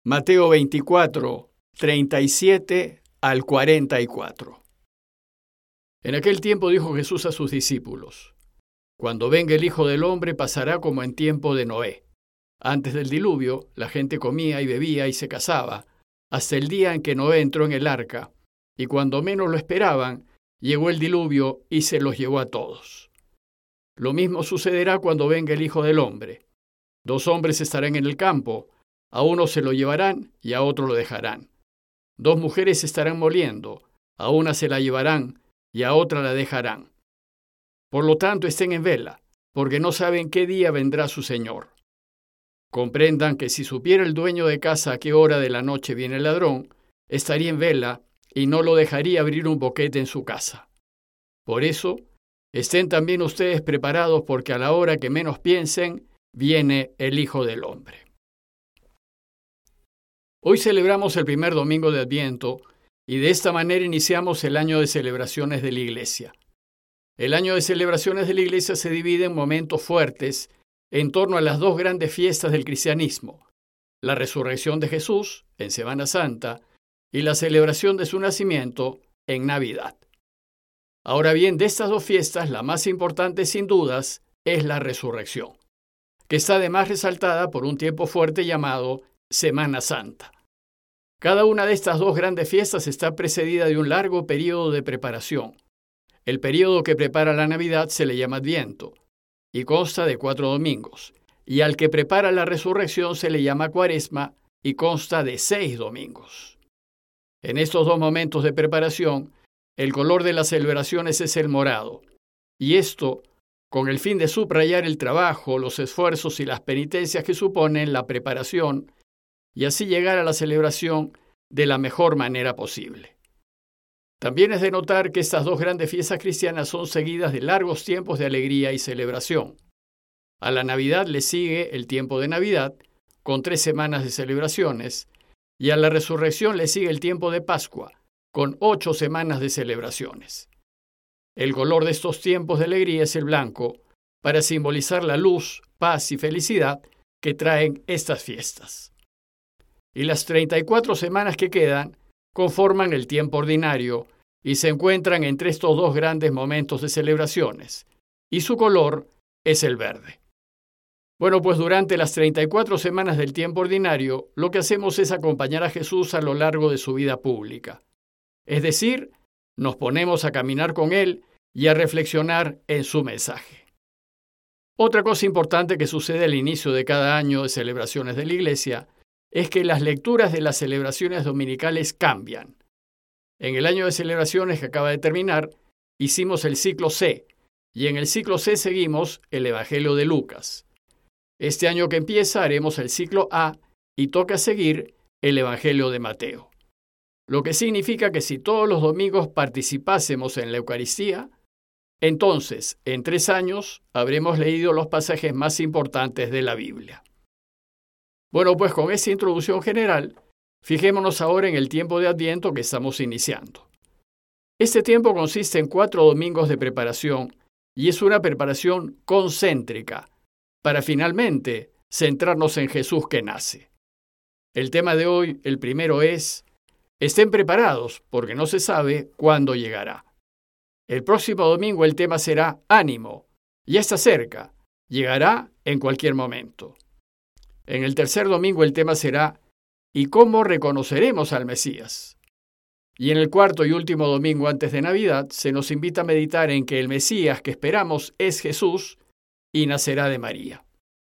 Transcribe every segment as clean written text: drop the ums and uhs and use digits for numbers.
Mateo 24, 37 al 44. En aquel tiempo dijo Jesús a sus discípulos: Cuando venga el Hijo del Hombre pasará como en tiempo de Noé. Antes del diluvio, la gente comía y bebía y se casaba, hasta el día en que Noé entró en el arca, y cuando menos lo esperaban, llegó el diluvio y se los llevó a todos. Lo mismo sucederá cuando venga el Hijo del Hombre. 2 hombres estarán en el campo, a uno se lo llevarán y a otro lo dejarán. 2 mujeres estarán moliendo, a una se la llevarán y a otra la dejarán. Por lo tanto, estén en vela, porque no saben qué día vendrá su Señor. Comprendan que si supiera el dueño de casa a qué hora de la noche viene el ladrón, estaría en vela y no lo dejaría abrir un boquete en su casa. Por eso, estén también ustedes preparados, porque a la hora que menos piensen, viene el Hijo del Hombre. Hoy celebramos el primer domingo de Adviento y de esta manera iniciamos el año de celebraciones de la Iglesia. El año de celebraciones de la Iglesia se divide en momentos fuertes en torno a las 2 grandes fiestas del cristianismo: la resurrección de Jesús en Semana Santa y la celebración de su nacimiento en Navidad. Ahora bien, de estas 2 fiestas, la más importante sin dudas es la resurrección, que está además resaltada por un tiempo fuerte llamado Semana Santa. Cada una de estas 2 grandes fiestas está precedida de un largo periodo de preparación. El periodo que prepara la Navidad se le llama Adviento y consta de 4 domingos, y al que prepara la resurrección se le llama Cuaresma y consta de 6 domingos. En estos 2 momentos de preparación, el color de las celebraciones es el morado, y esto con el fin de subrayar el trabajo, los esfuerzos y las penitencias que suponen la preparación, y así llegar a la celebración de la mejor manera posible. También es de notar que estas 2 grandes fiestas cristianas son seguidas de largos tiempos de alegría y celebración. A la Navidad le sigue el tiempo de Navidad, con 3 semanas de celebraciones, y a la resurrección le sigue el tiempo de Pascua, con 8 semanas de celebraciones. El color de estos tiempos de alegría es el blanco, para simbolizar la luz, paz y felicidad que traen estas fiestas. Y las 34 semanas que quedan conforman el tiempo ordinario y se encuentran entre estos 2 grandes momentos de celebraciones, y su color es el verde. Bueno, pues durante las 34 semanas del tiempo ordinario, lo que hacemos es acompañar a Jesús a lo largo de su vida pública. Es decir, nos ponemos a caminar con Él y a reflexionar en su mensaje. Otra cosa importante que sucede al inicio de cada año de celebraciones de la Iglesia es que las lecturas de las celebraciones dominicales cambian. En el año de celebraciones que acaba de terminar, hicimos el ciclo C, y en el ciclo C seguimos el Evangelio de Lucas. Este año que empieza haremos el ciclo A y toca seguir el Evangelio de Mateo. Lo que significa que si todos los domingos participásemos en la Eucaristía, entonces, en 3 años, habremos leído los pasajes más importantes de la Biblia. Bueno, pues con esta introducción general, fijémonos ahora en el tiempo de Adviento que estamos iniciando. Este tiempo consiste en 4 domingos de preparación y es una preparación concéntrica para finalmente centrarnos en Jesús que nace. El tema de hoy, el primero es: estén preparados porque no se sabe cuándo llegará. El próximo domingo el tema será ánimo, ya está cerca, llegará en cualquier momento. En el tercer domingo el tema será ¿y cómo reconoceremos al Mesías? Y en el cuarto y último domingo antes de Navidad se nos invita a meditar en que el Mesías que esperamos es Jesús y nacerá de María.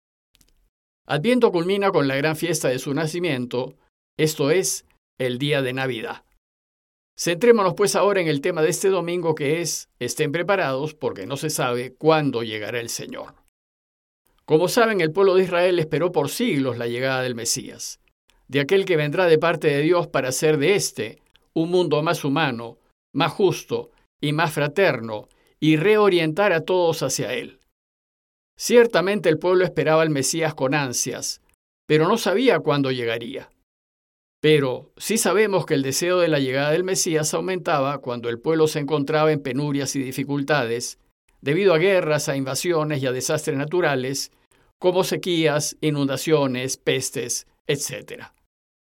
Adviento culmina con la gran fiesta de su nacimiento, esto es, el día de Navidad. Centrémonos pues ahora en el tema de este domingo, que es: estén preparados porque no se sabe cuándo llegará el Señor. Como saben, el pueblo de Israel esperó por siglos la llegada del Mesías, de aquel que vendrá de parte de Dios para hacer de este un mundo más humano, más justo y más fraterno, y reorientar a todos hacia Él. Ciertamente el pueblo esperaba al Mesías con ansias, pero no sabía cuándo llegaría. Pero sí sabemos que el deseo de la llegada del Mesías aumentaba cuando el pueblo se encontraba en penurias y dificultades, debido a guerras, a invasiones y a desastres naturales, como sequías, inundaciones, pestes, etc.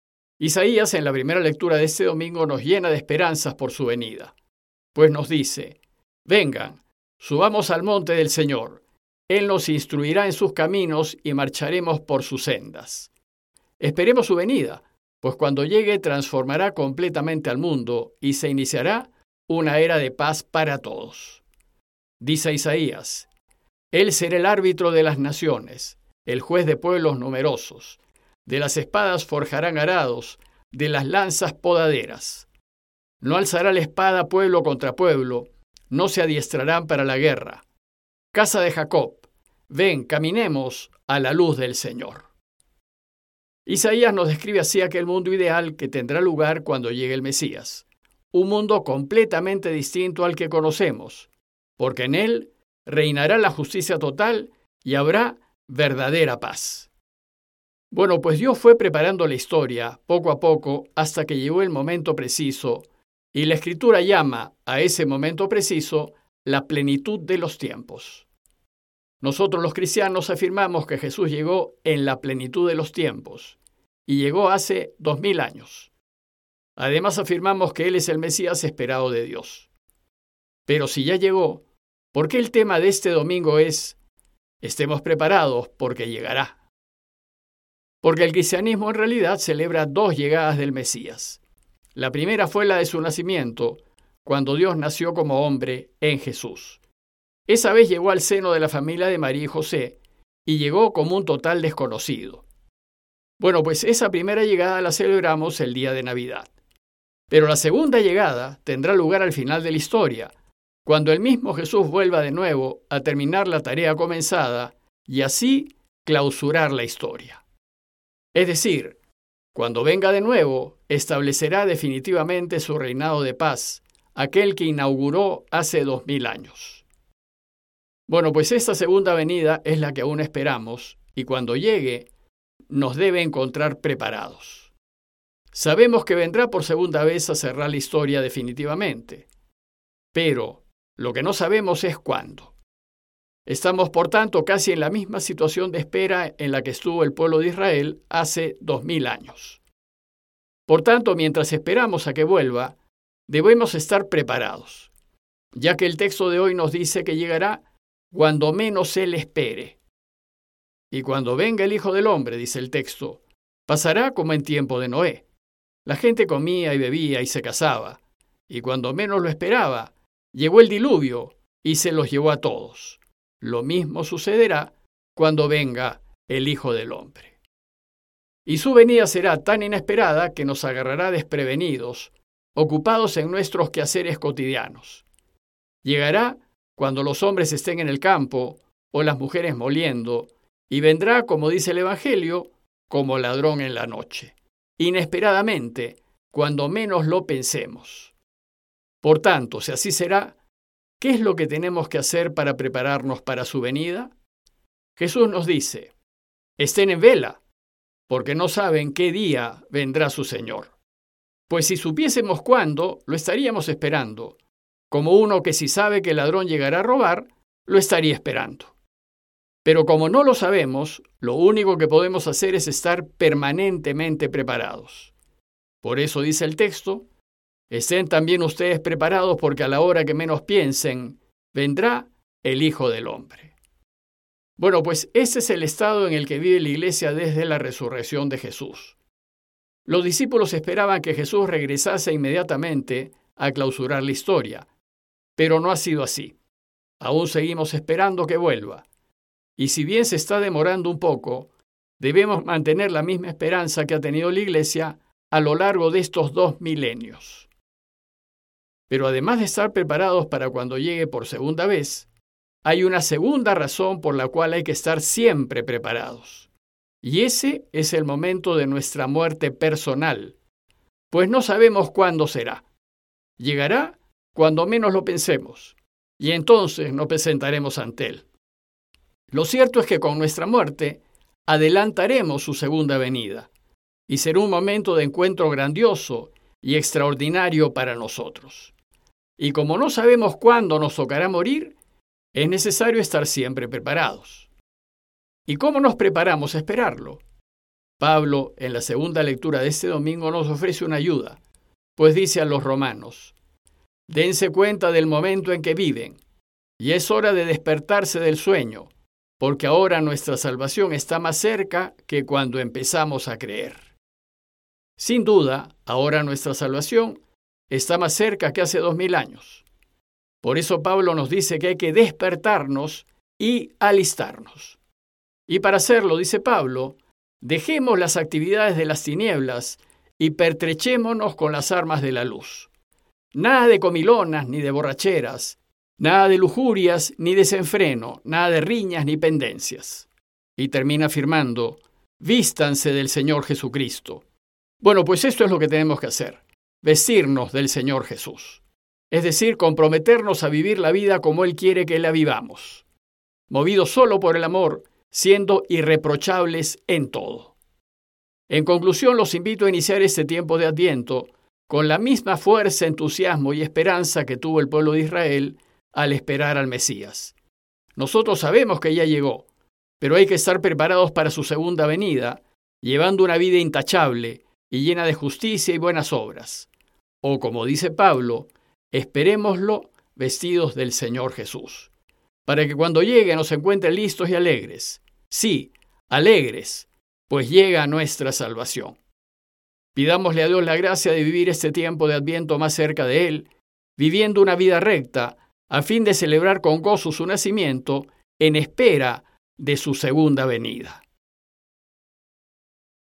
Isaías, en la primera lectura de este domingo, nos llena de esperanzas por su venida, pues nos dice: vengan, subamos al monte del Señor. Él nos instruirá en sus caminos y marcharemos por sus sendas. Esperemos su venida, pues cuando llegue transformará completamente al mundo y se iniciará una era de paz para todos. Dice Isaías: Él será el árbitro de las naciones, el juez de pueblos numerosos. De las espadas forjarán arados, de las lanzas podaderas. No alzará la espada pueblo contra pueblo, no se adiestrarán para la guerra. Casa de Jacob, ven, caminemos a la luz del Señor. Isaías nos describe así aquel mundo ideal que tendrá lugar cuando llegue el Mesías. Un mundo completamente distinto al que conocemos, porque en él reinará la justicia total y habrá verdadera paz. Bueno, pues Dios fue preparando la historia poco a poco hasta que llegó el momento preciso, y la Escritura llama a ese momento preciso la plenitud de los tiempos. Nosotros los cristianos afirmamos que Jesús llegó en la plenitud de los tiempos, y llegó hace 2000 años. Además afirmamos que Él es el Mesías esperado de Dios. Pero si ya llegó, ¿por qué el tema de este domingo es: estemos preparados porque llegará? Porque el cristianismo en realidad celebra dos llegadas del Mesías. La primera fue la de su nacimiento, cuando Dios nació como hombre en Jesús. Esa vez llegó al seno de la familia de María y José, y llegó como un total desconocido. Bueno, pues esa primera llegada la celebramos el día de Navidad. Pero la segunda llegada tendrá lugar al final de la historia, cuando el mismo Jesús vuelva de nuevo a terminar la tarea comenzada y así clausurar la historia. Es decir, cuando venga de nuevo, establecerá definitivamente su reinado de paz, aquel que inauguró hace 2000 años. Bueno, pues esta segunda venida es la que aún esperamos, y cuando llegue, nos debe encontrar preparados. Sabemos que vendrá por segunda vez a cerrar la historia definitivamente, pero lo que no sabemos es cuándo. Estamos, por tanto, casi en la misma situación de espera en la que estuvo el pueblo de Israel hace 2000 años. Por tanto, mientras esperamos a que vuelva, debemos estar preparados, ya que el texto de hoy nos dice que llegará cuando menos se le espere. Y cuando venga el Hijo del Hombre, dice el texto, pasará como en tiempo de Noé. La gente comía y bebía y se casaba, y cuando menos lo esperaba, llegó el diluvio y se los llevó a todos. Lo mismo sucederá cuando venga el Hijo del Hombre. Y su venida será tan inesperada que nos agarrará desprevenidos, ocupados en nuestros quehaceres cotidianos. Llegará cuando los hombres estén en el campo o las mujeres moliendo, y vendrá, como dice el Evangelio, como ladrón en la noche, inesperadamente, cuando menos lo pensemos. Por tanto, si así será, ¿qué es lo que tenemos que hacer para prepararnos para su venida? Jesús nos dice: estén en vela, porque no saben qué día vendrá su Señor. Pues si supiésemos cuándo, lo estaríamos esperando, como uno que si sabe que el ladrón llegará a robar, lo estaría esperando. Pero como no lo sabemos, lo único que podemos hacer es estar permanentemente preparados. Por eso dice el texto: estén también ustedes preparados, porque a la hora que menos piensen, vendrá el Hijo del Hombre. Bueno, pues ese es el estado en el que vive la Iglesia desde la resurrección de Jesús. Los discípulos esperaban que Jesús regresase inmediatamente a clausurar la historia, pero no ha sido así. Aún seguimos esperando que vuelva. Y si bien se está demorando un poco, debemos mantener la misma esperanza que ha tenido la Iglesia a lo largo de estos 2 milenios. Pero además de estar preparados para cuando llegue por segunda vez, hay una segunda razón por la cual hay que estar siempre preparados. Y ese es el momento de nuestra muerte personal, pues no sabemos cuándo será. Llegará cuando menos lo pensemos, y entonces nos presentaremos ante Él. Lo cierto es que con nuestra muerte adelantaremos su segunda venida, y será un momento de encuentro grandioso y extraordinario para nosotros. Y como no sabemos cuándo nos tocará morir, es necesario estar siempre preparados. ¿Y cómo nos preparamos a esperarlo? Pablo, en la segunda lectura de este domingo, nos ofrece una ayuda, pues dice a los romanos: dense cuenta del momento en que viven, y es hora de despertarse del sueño, porque ahora nuestra salvación está más cerca que cuando empezamos a creer. Sin duda, ahora nuestra salvación está más cerca que hace 2000 años. Por eso Pablo nos dice que hay que despertarnos y alistarnos. Y para hacerlo, dice Pablo, dejemos las actividades de las tinieblas y pertrechémonos con las armas de la luz. Nada de comilonas ni de borracheras, nada de lujurias ni desenfreno, nada de riñas ni pendencias. Y termina afirmando: vístanse del Señor Jesucristo. Bueno, pues esto es lo que tenemos que hacer: vestirnos del Señor Jesús. Es decir, comprometernos a vivir la vida como Él quiere que la vivamos, movidos solo por el amor, siendo irreprochables en todo. En conclusión, los invito a iniciar este tiempo de Adviento con la misma fuerza, entusiasmo y esperanza que tuvo el pueblo de Israel al esperar al Mesías. Nosotros sabemos que ya llegó, pero hay que estar preparados para su segunda venida, llevando una vida intachable y llena de justicia y buenas obras. O, como dice Pablo, esperémoslo vestidos del Señor Jesús, para que cuando llegue nos encuentre listos y alegres. Sí, alegres, pues llega nuestra salvación. Pidámosle a Dios la gracia de vivir este tiempo de Adviento más cerca de Él, viviendo una vida recta, a fin de celebrar con gozo su nacimiento en espera de su segunda venida.